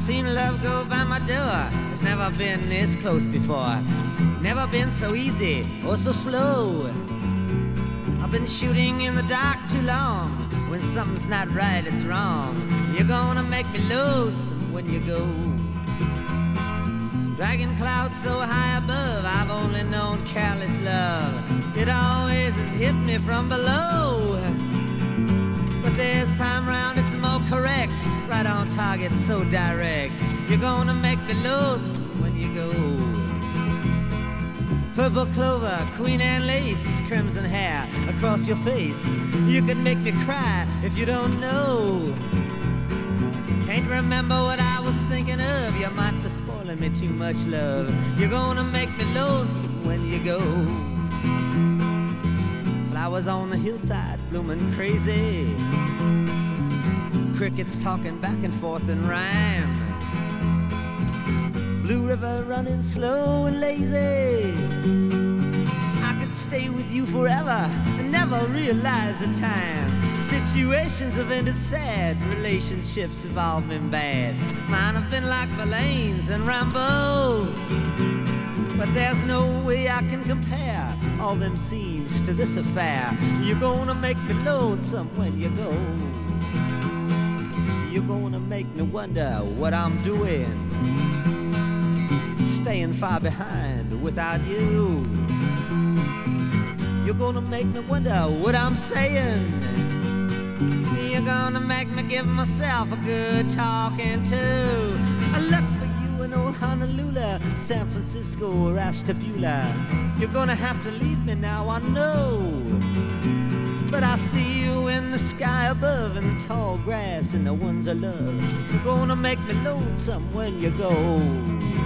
Seen love go by my door. It's never been this close before. Never been so easy or so slow. I've been shooting in the dark too long. When something's not right, it's wrong. You're gonna make me lonesome when you go. Dragging clouds so high above, I've only known careless love. It always has hit me from below. But this time round it's more correct. Right on target, so direct. You're gonna make me lonesome when you go. Purple clover, Queen Anne lace, crimson hair across your face. You can make me cry if you don't know. Can't remember what I was thinking of. You might be spoiling me too much, love. You're gonna make me lonesome when you go. Flowers on the hillside blooming crazy. Crickets talking back and forth in rhyme. Blue river running slow and lazy. I could stay with you forever and never realize the time. Situations have ended sad, relationships have all been bad. Mine have been like Verlaine's and Rambo. But there's no way I can compare all them scenes to this affair. You're gonna make me lonesome when you go. You're gonna make me wonder what I'm doing, staying far behind without you. You're gonna make me wonder what I'm saying. You're gonna make me give myself a good talking to. I look for you in old Honolulu, San Francisco or Ashtabula. You're gonna have to leave me now, I know. But I see you in the sky above, in the tall grass and the ones I love. You're gonna make me lonesome when you go.